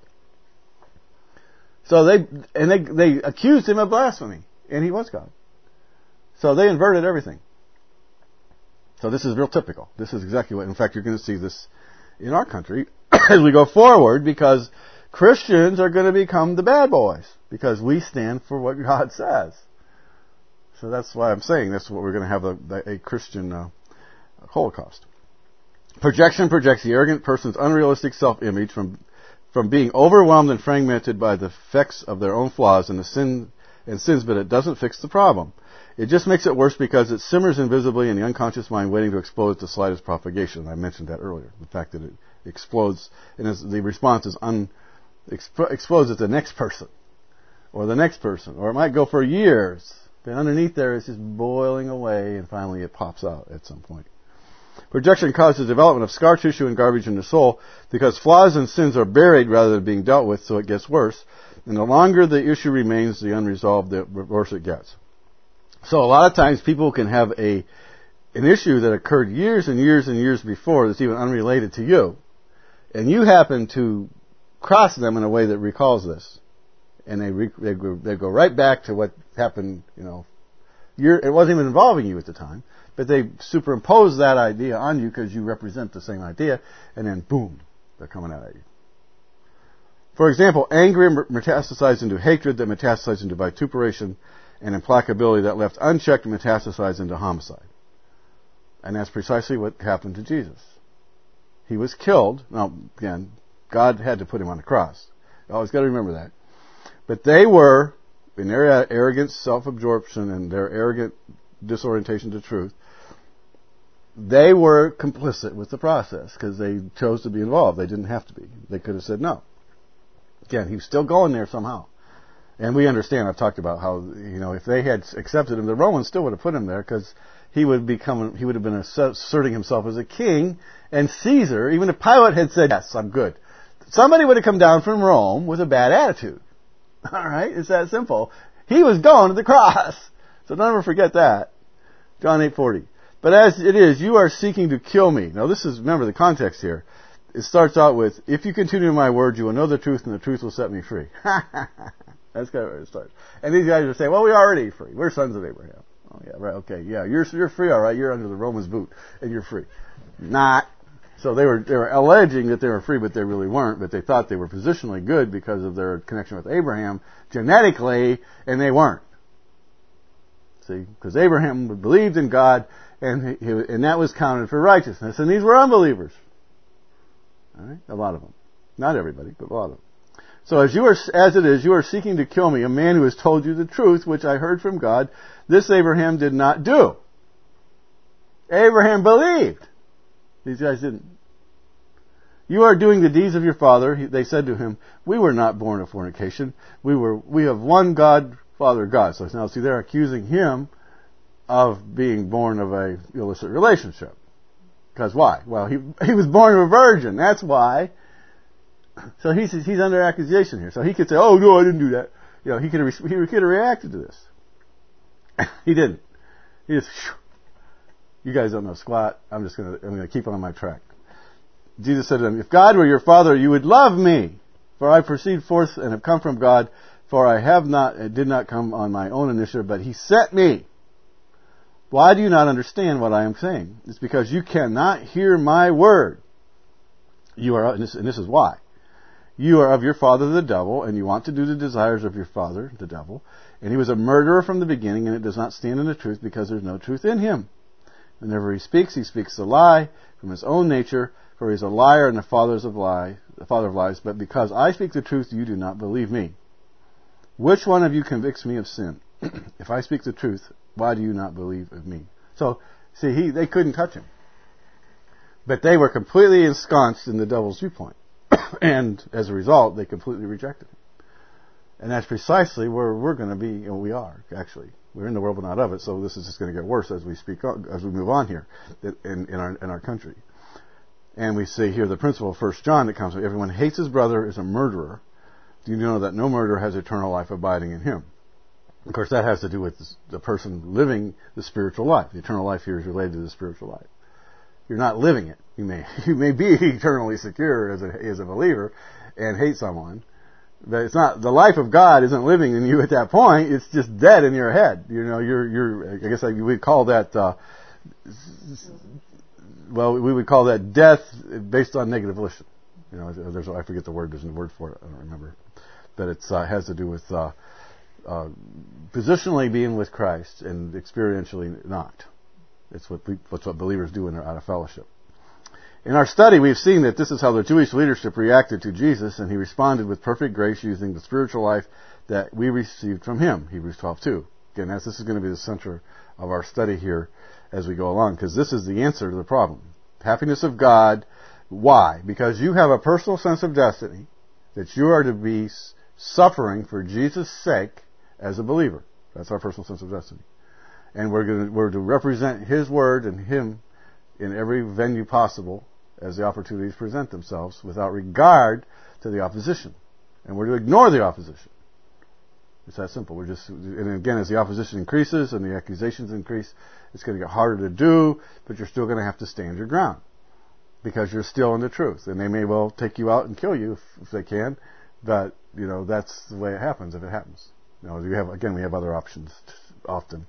[SPEAKER 1] So they accused him of blasphemy, and he was God. So they inverted everything. So this is real typical. This is exactly what, in fact, you're going to see this in our country as we go forward, because Christians are going to become the bad boys, because we stand for what God says. So that's why I'm saying that's what we're going to have a Christian Holocaust. Projection projects the arrogant person's unrealistic self-image from being overwhelmed and fragmented by the effects of their own flaws and sins, but it doesn't fix the problem. It just makes it worse because it simmers invisibly in the unconscious mind, waiting to explode at the slightest propagation. I mentioned that earlier. The fact that it explodes, and the response is explodes at the next person, or the next person, or it might go for years. But underneath there, it's just boiling away, and finally it pops out at some point. Projection causes the development of scar tissue and garbage in the soul because flaws and sins are buried rather than being dealt with, so it gets worse. And the longer the issue remains, the unresolved, the worse it gets. So a lot of times people can have an issue that occurred years and years and years before that's even unrelated to you. And you happen to cross them in a way that recalls this. And they go right back to what happened, it wasn't even involving you at the time. But they superimpose that idea on you because you represent the same idea, and then boom, they're coming out at you. For example, anger metastasized into hatred that metastasized into vituperation, and implacability that left unchecked metastasized into homicide. And that's precisely what happened to Jesus. He was killed. Now, again, God had to put him on the cross. You always got to remember that. But they were, in their arrogant self-absorption and their arrogant disorientation to truth, they were complicit with the process because they chose to be involved. They didn't have to be. They could have said no. Again, he was still going there somehow. And we understand, I've talked about how, if they had accepted him, the Romans still would have put him there because he would have been asserting himself as a king, and Caesar, even if Pilate had said, yes, I'm good, somebody would have come down from Rome with a bad attitude. Alright, it's that simple. He was going to the cross. So don't ever forget that. John 8:40. But as it is, you are seeking to kill me. Now this is, remember the context here. It starts out with, if you continue in my word, you will know the truth, and the truth will set me free. That's kind of where it starts. And these guys are saying, well, we're already free. We're sons of Abraham. Oh yeah, right, okay, yeah, you're free, alright, you're under the Romans' boot, and you're free. Not. So they were alleging that they were free, but they really weren't, but they thought they were positionally good because of their connection with Abraham, genetically, and they weren't. See? Because Abraham believed in God, and that was counted for righteousness, and these were unbelievers. Alright? A lot of them. Not everybody, but a lot of them. So as it is, you are seeking to kill me, a man who has told you the truth, which I heard from God. This Abraham did not do. Abraham believed. These guys didn't. You are doing the deeds of your father. They said to him, we were not born of fornication. We have one God, Father God. So now see, they're accusing him of being born of a illicit relationship. Because why? Well, he was born of a virgin. That's why. So he's under accusation here. So he could say, oh no, I didn't do that. He could have reacted to this. He didn't. He just, you guys don't know squat. I'm going to keep on my track. Jesus said to them, if God were your father, you would love me. For I proceed forth and have come from God. For I did not come on my own initiative, but he sent me. Why do you not understand what I am saying? It's because you cannot hear my word. And this is why. You are of your father the devil, and you want to do the desires of your father, the devil. And he was a murderer from the beginning, and it does not stand in the truth, because there's no truth in him. Whenever he speaks a lie from his own nature, for he is a liar and the father of lies. But because I speak the truth, you do not believe me. Which one of you convicts me of sin? If I speak the truth, why do you not believe of me? So, see, they couldn't touch him. But they were completely ensconced in the devil's viewpoint. And as a result, they completely rejected him. And that's precisely where we're going to be, and we are, actually. We're in the world but not of it, so this is just going to get worse as we move on here in our country. And we see here the principle of 1 John that comes with everyone hates his brother is a murderer. Do you know that no murderer has eternal life abiding in him? Of course, that has to do with the person living the spiritual life. The eternal life here is related to the spiritual life. You're not living it. You may be eternally secure as a believer and hate someone, but it's not, the life of God isn't living in you at that point. It's just dead in your head. I guess we would call that, we would call that death based on negative volition. I forget the word. There's a word for it. I don't remember, but it has to do with positionally being with Christ and experientially not. It's what believers do when they're out of fellowship. In our study, we've seen that this is how the Jewish leadership reacted to Jesus, and he responded with perfect grace using the spiritual life that we received from him, Hebrews 12:2. Again, this is going to be the center of our study here as we go along, because this is the answer to the problem. Happiness of God. Why? Because you have a personal sense of destiny that you are to be suffering for Jesus' sake as a believer. That's our personal sense of destiny. And we're to represent his word and him in every venue possible as the opportunities present themselves without regard to the opposition. And we're to ignore the opposition. It's that simple. And again, as the opposition increases and the accusations increase, it's going to get harder to do, but you're still going to have to stand your ground because you're still in the truth. And they may well take you out and kill you if they can, but, that's the way it happens if it happens. We have other options often.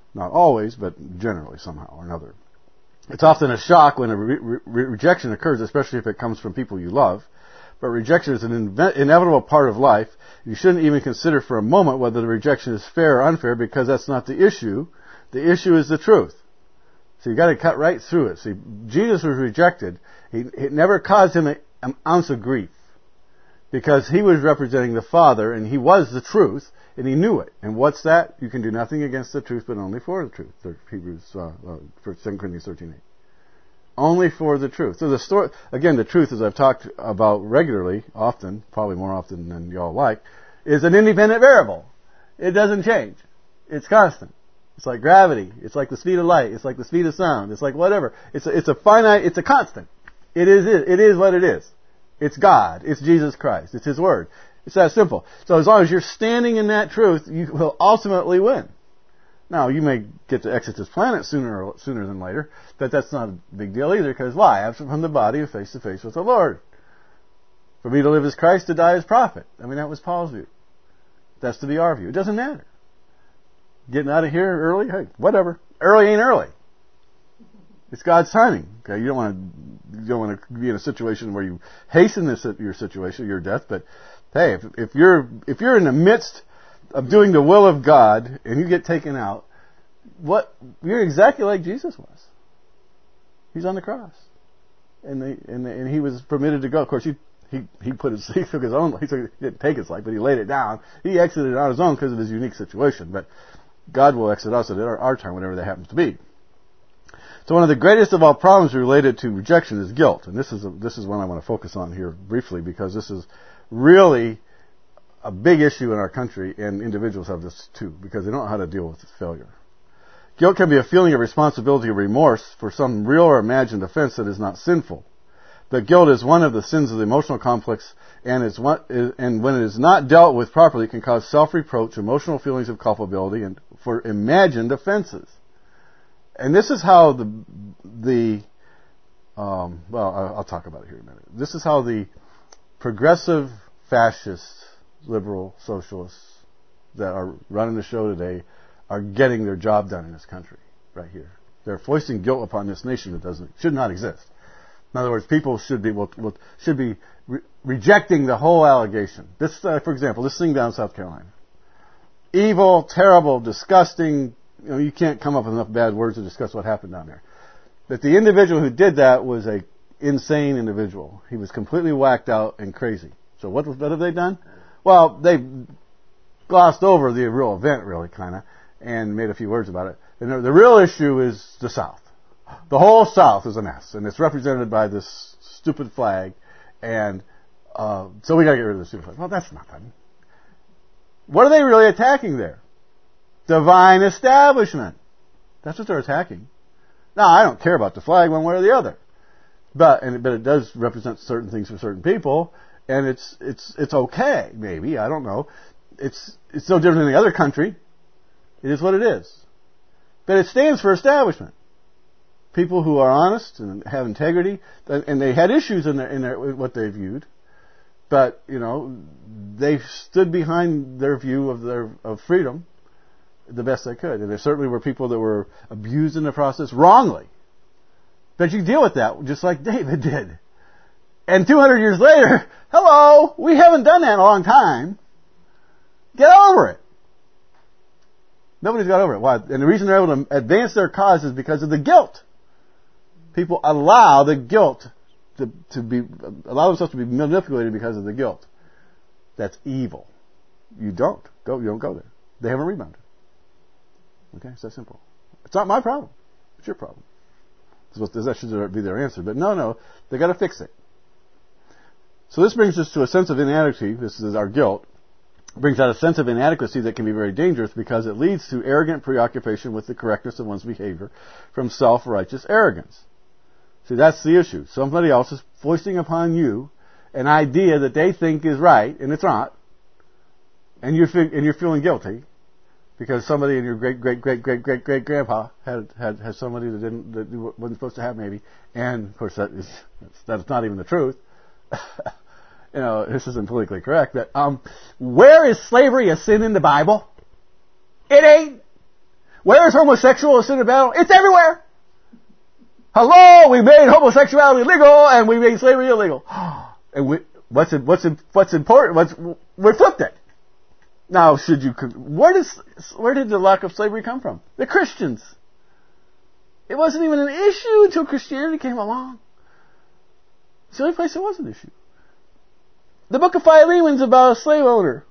[SPEAKER 1] Not always, but generally somehow or another. It's often a shock when a rejection occurs, especially if it comes from people you love. But rejection is an inevitable part of life. You shouldn't even consider for a moment whether the rejection is fair or unfair, because that's not the issue. The issue is the truth. So you've got to cut right through it. See, Jesus was rejected. It never caused him an ounce of grief, because he was representing the Father, and he was the truth, and he knew it. And what's that? You can do nothing against the truth, but only for the truth. Hebrews, 2 Corinthians 13:8. Only for the truth. So the story, again, the truth, as I've talked about regularly, often, probably more often than y'all like, is an independent variable. It doesn't change. It's constant. It's like gravity. It's like the speed of light. It's like the speed of sound. It's like whatever. It's a finite. It's a constant. It is what it is. It's God. It's Jesus Christ. It's His Word. It's that simple. So as long as you're standing in that truth, you will ultimately win. Now, you may get to exit this planet sooner than later, but that's not a big deal either, because why? Absent from the body, face to face with the Lord. For me to live as Christ, to die as profit. I mean, that was Paul's view. That's to be our view. It doesn't matter. Getting out of here early? Hey, whatever. Early ain't early. It's God's timing. Okay, you don't want to be in a situation where you hasten your situation, your death. But hey, if you're in the midst of doing the will of God and you get taken out, you're exactly like Jesus was. He's on the cross, and he was permitted to go. Of course, he took his own. He didn't take his life, but he laid it down. He exited on his own because of his unique situation. But God will exit us at our time, whenever that happens to be. So one of the greatest of all problems related to rejection is guilt. And this is one I want to focus on here briefly, because this is really a big issue in our country, and individuals have this too, because they don't know how to deal with failure. Guilt can be a feeling of responsibility or remorse for some real or imagined offense that is not sinful. But guilt is one of the sins of the emotional complex, and when it is not dealt with properly, it can cause self-reproach, emotional feelings of culpability, and for imagined offenses. And this is how I'll talk about it here in a minute. This is how the progressive, fascist, liberal, socialists that are running the show today are getting their job done in this country, right here. They're foisting guilt upon this nation that should not exist. In other words, people should be rejecting the whole allegation. This, for example, this thing down in South Carolina. Evil, terrible, disgusting. You can't come up with enough bad words to discuss what happened down there. But the individual who did that was an insane individual. He was completely whacked out and crazy. So what have they done? Well, they glossed over the real event, really, kind of, and made a few words about it. And the real issue is the South. The whole South is a mess, and it's represented by this stupid flag, and so we got to get rid of the stupid flag. Well, that's nothing. What are they really attacking there? Divine establishment. That's what they're attacking. Now, I don't care about the flag one way or the other, but it does represent certain things for certain people, and it's okay, maybe, I don't know. It's no different than any other country. It is what it is. But it stands for establishment. People who are honest and have integrity, and they had issues in their what they viewed, but they stood behind their view of freedom the best they could. And there certainly were people that were abused in the process wrongly. But you deal with that just like David did. And 200 years later, hello, we haven't done that in a long time. Get over it. Nobody's got over it. Why? And the reason they're able to advance their cause is because of the guilt. People allow the guilt allow themselves to be manipulated because of the guilt. That's evil. You don't go there. They haven't rebounded. Okay, it's that simple. It's not my problem. It's your problem. That should be their answer. But no, they got to fix it. So this brings us to a sense of inadequacy. This is our guilt. It brings out a sense of inadequacy that can be very dangerous, because it leads to arrogant preoccupation with the correctness of one's behavior from self-righteous arrogance. See, that's the issue. Somebody else is foisting upon you an idea that they think is right, and it's not, and you're feeling guilty because somebody in your great grandpa had somebody that wasn't supposed to have, maybe, and of course that's not even the truth. This isn't politically correct, but where is slavery a sin in the Bible? It ain't. Where is homosexual a sin of battle? It's everywhere. Hello, we made homosexuality legal and we made slavery illegal. And what's important? We flipped it. Now, where did the lack of slavery come from? The Christians. It wasn't even an issue until Christianity came along. It's the only place it was an issue. The book of Philemon's about a slave owner.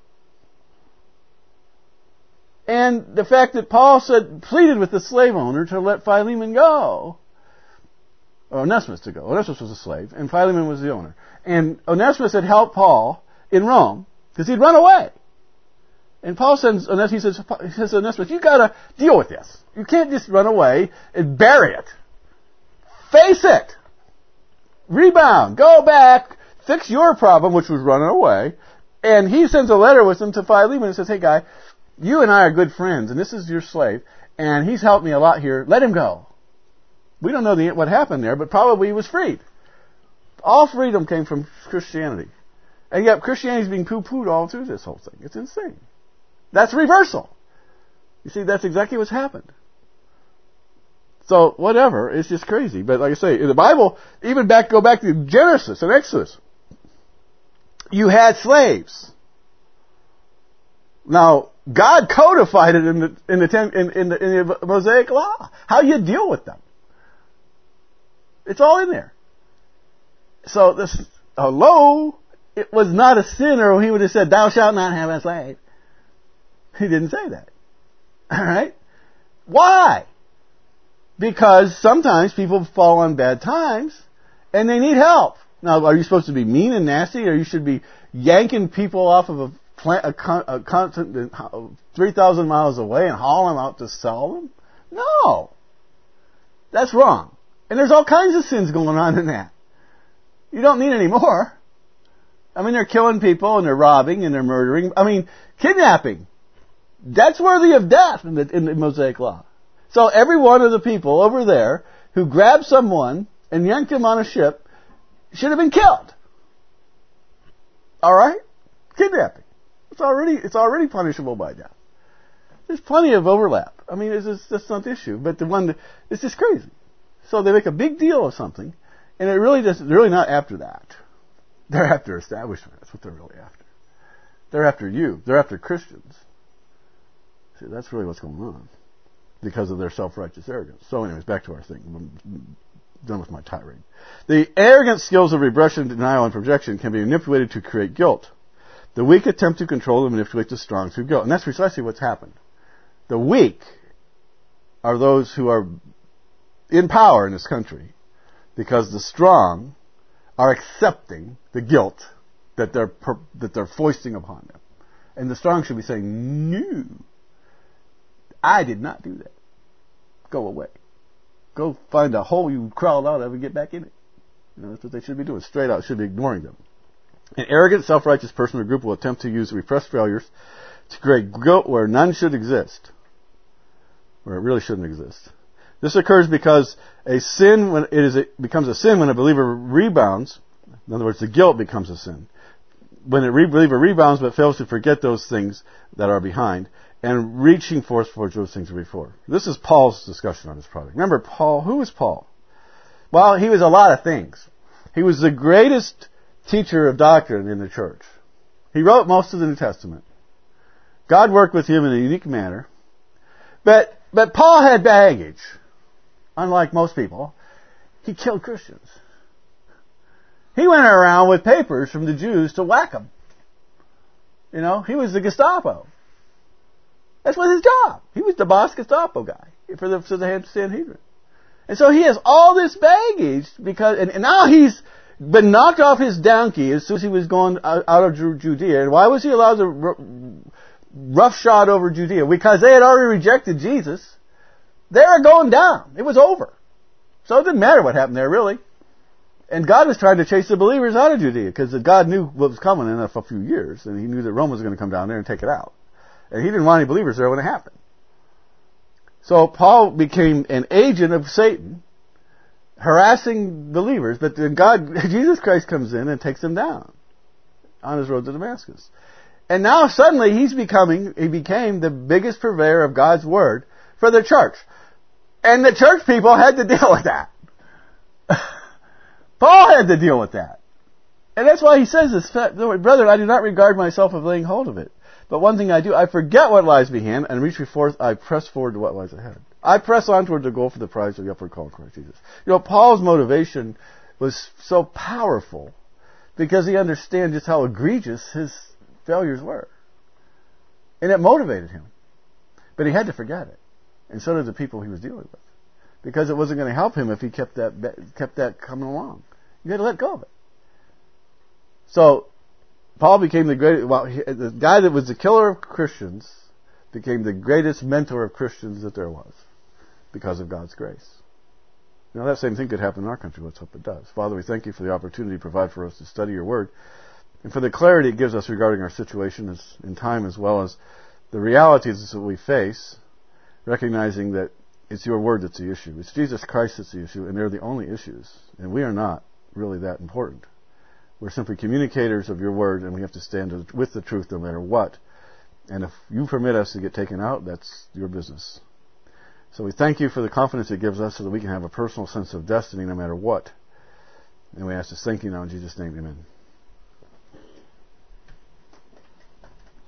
[SPEAKER 1] And the fact that Paul pleaded with the slave owner to let Philemon go. Or Onesimus to go. Onesimus was a slave, and Philemon was the owner. And Onesimus had helped Paul in Rome, because he'd run away. And Paul says, Onesimus, you gotta deal with this. You can't just run away and bury it. Face it. Rebound. Go back. Fix your problem, which was running away. And he sends a letter with him to Philemon and says, hey guy, you and I are good friends, and this is your slave, and he's helped me a lot here. Let him go. We don't know what happened there, but probably he was freed. All freedom came from Christianity. And yet Christianity is being poo-pooed all through this whole thing. It's insane. That's reversal. You see, that's exactly what's happened. So, whatever, it's just crazy. But like I say, in the Bible, even go back to Genesis and Exodus, you had slaves. Now, God codified it in the Mosaic Law. How you deal with them. It's all in there. So it was not a sin, or he would have said, thou shalt not have a slave. He didn't say that. Alright? Why? Because sometimes people fall on bad times, and they need help. Now, are you supposed to be mean and nasty, or you should be yanking people off of a continent 3,000 miles away and hauling them out to sell them? No. That's wrong. And there's all kinds of sins going on in that. You don't need any more. I mean, they're killing people, and they're robbing, and they're murdering. I mean, kidnapping. That's worthy of death in the Mosaic Law. So every one of the people over there who grabbed someone and yanked him on a ship should have been killed. Alright? Kidnapping. It's already punishable by death. There's plenty of overlap. I mean, that's not the issue. But it's just crazy. So they make a big deal of something, and they're really not after that. They're after establishment. That's what they're really after. They're after you. They're after Christians. See, that's really what's going on. Because of their self-righteous arrogance. So anyways, back to our thing. I'm done with my tirade. The arrogant skills of repression, denial, and projection can be manipulated to create guilt. The weak attempt to control and manipulate the strong through guilt. And that's precisely what's happened. The weak are those who are in power in this country, because the strong are accepting the guilt that they're foisting upon them. And the strong should be saying, no, I did not do that. Go away. Go find a hole you crawled out of and get back in it. That's what they should be doing. Straight out, should be ignoring them. An arrogant, self-righteous person or group will attempt to use repressed failures to create guilt where none should exist. Where it really shouldn't exist. This occurs because it becomes a sin when a believer rebounds. In other words, the guilt becomes a sin. When a believer rebounds but fails to forget those things that are behind and reaching forth towards those things before. This is Paul's discussion on this project. Remember, Paul, who was Paul? Well, he was a lot of things. He was the greatest teacher of doctrine in the church. He wrote most of the New Testament. God worked with him in a unique manner. But Paul had baggage. Unlike most people, he killed Christians. He went around with papers from the Jews to whack them. He was the Gestapo. That was his job. He was the boss Gestapo guy for the Sanhedrin. And so he has all this baggage and now he's been knocked off his donkey as soon as he was going out of Judea. And why was he allowed to roughshod over Judea? Because they had already rejected Jesus. They were going down. It was over. So it didn't matter what happened there, really. And God was trying to chase the believers out of Judea, because God knew what was coming in a few years, and He knew that Rome was going to come down there and take it out. And He didn't want any believers there when it happened. So Paul became an agent of Satan, harassing believers, but then Jesus Christ comes in and takes them down on his road to Damascus. And now suddenly he became the biggest purveyor of God's Word for the church. And the church people had to deal with that. Paul had to deal with that. And that's why he says this, brethren, I do not regard myself of laying hold of it. But one thing I do, I forget what lies behind, and reach before I press forward to what lies ahead. I press on toward the goal for the prize of the upward call of Christ Jesus. Paul's motivation was so powerful because he understood just how egregious his failures were. And it motivated him. But he had to forget it. And so did the people he was dealing with. Because it wasn't going to help him if he kept that coming along. You had to let go of it. So, Paul became the guy that was the killer of Christians became the greatest mentor of Christians that there was because of God's grace. That same thing could happen in our country. Let's hope it does. Father, we thank you for the opportunity you provide for us to study your word and for the clarity it gives us regarding our situation in time as well as the realities that we face, recognizing that it's your word that's the issue. It's Jesus Christ that's the issue, and they're the only issues. And we are not really that important. We're simply communicators of your word, and we have to stand with the truth no matter what. And if you permit us to get taken out, that's your business. So we thank you for the confidence it gives us so that we can have a personal sense of destiny no matter what. And we ask this thank you now in Jesus' name, amen.